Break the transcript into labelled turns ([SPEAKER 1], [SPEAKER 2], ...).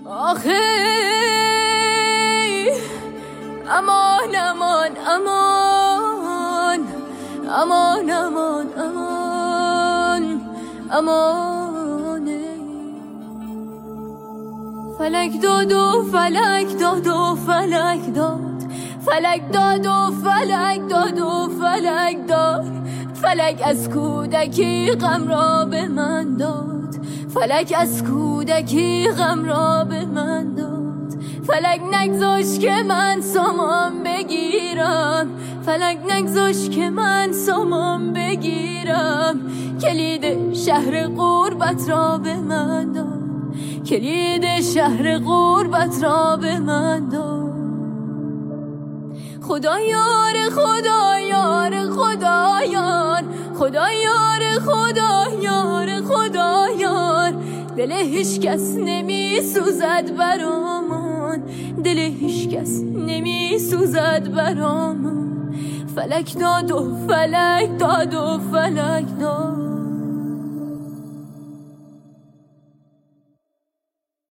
[SPEAKER 1] آخه امان امان امان امان امان امان امانه. فلک داد و فلک داد و فلک داد، فلک داد و فلک داد و فلک داد. فلک از کودکی غم را به من داد، فلک از کودکی غم را به من داد. فلک نگذاشت که من سامان بگیرم، فلک نگذاشت که من سامان بگیرم. کلید شهر غربت را به من داد، کلید شهر غربت را به من داد. خدایار خدایار خدایار خدایار خدایار خدایار. دل هیچ کس نمی سوزد برامان، دل هیچ کس نمی سوزد برامان. فلک داد و فلک داد و فلک داد.